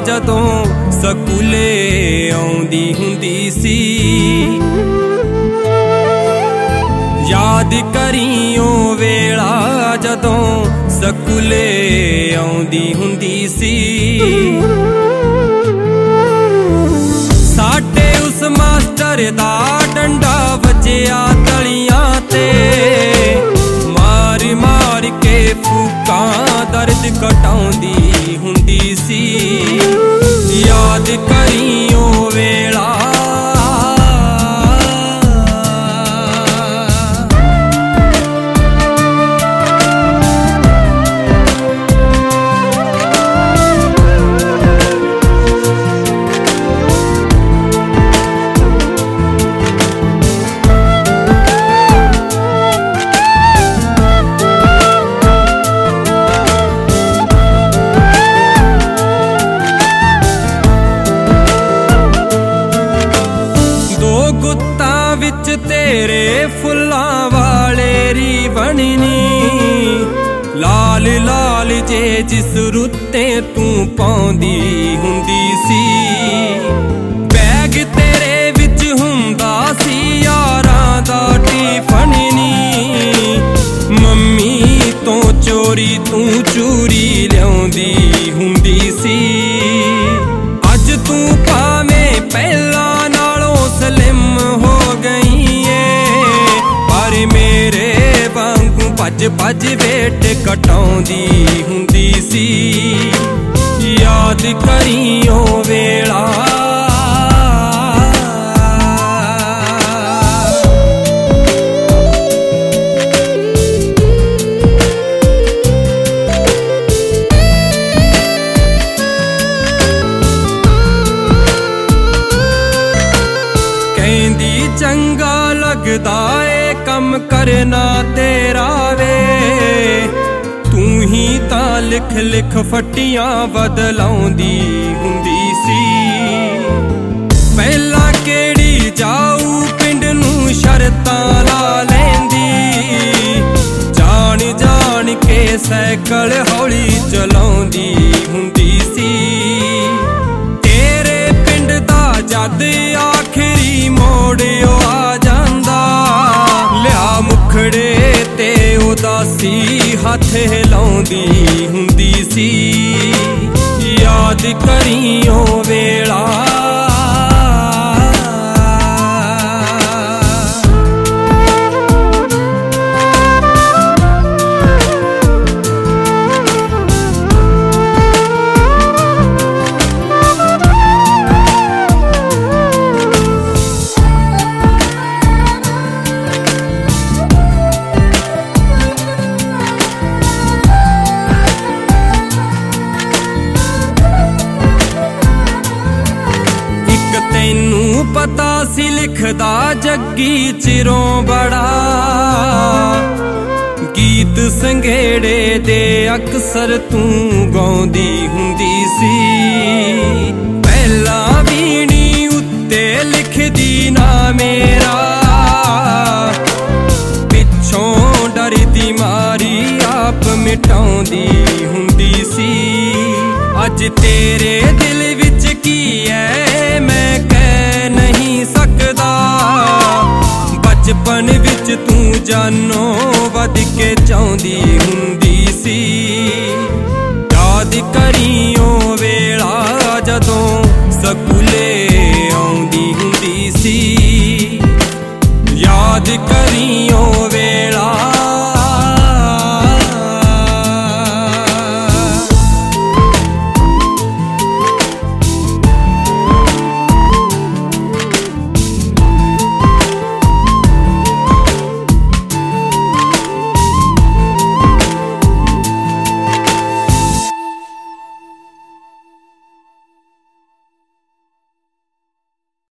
ਜਦੋਂ ਸਕੂਲੇ ਆਉਂਦੀ ਹੁੰਦੀ ਸੀ। याद करी ओ वेला जदों ਸਕੂਲੇ आउंदी हुंदी सी। साडे उस मास्टर दा डंडा वजिया तलियां ते मार मार के फूकां दर्द घटाउंदी हुंदी सी। याद करी ओ वेला विच तेरे फुल्लां वाले रीबन नी लाल लाल जे जिस रुत्ते तू पाउंदी हुंदी सी। बैग तेरे विच हुंदा सी यारां दा टिफन नी मम्मी तो चोरी तू चूरी लियाउंदी हुंदी सी। अज तू भावें पहलां नालों सलिम हो गई है पर मेरे वांगू भज भज वेट कटाउंदी हुंदी सी। याद करी ओ वेला चंगा लगदा ए कम करना तेरा वे तू ही तां लिख लिख फट्टियां बदलाउंदी हुंदी सी। पहला केड़ी जाऊ पिंड नूं शर्तां ला लैंदी जान जान के साइकल हौली चलाउंदी हुंदी सी। तेरे पिंड दा जद आखिरी मोड़ियो आ जांदा लिया मुखड़े ते उदासी हथ हिलाउंदी हुंदी सी। याद करी ओ वेला पता सी लिखदा जग्गी चिरों बड़ा गीत संघेड़े दे अक्सर तू गाउंदी हुंदी सी। पहला बीनी उत्ते लिखदी ना मेरा पिछों डरदी मारी आप मिटाउंदी हुंदी सी। अज तेरे दिल विच की है मैं नहीं सकदा बचपन विच तू जानो वध के चाहुंदी हुंदी सी। याद करी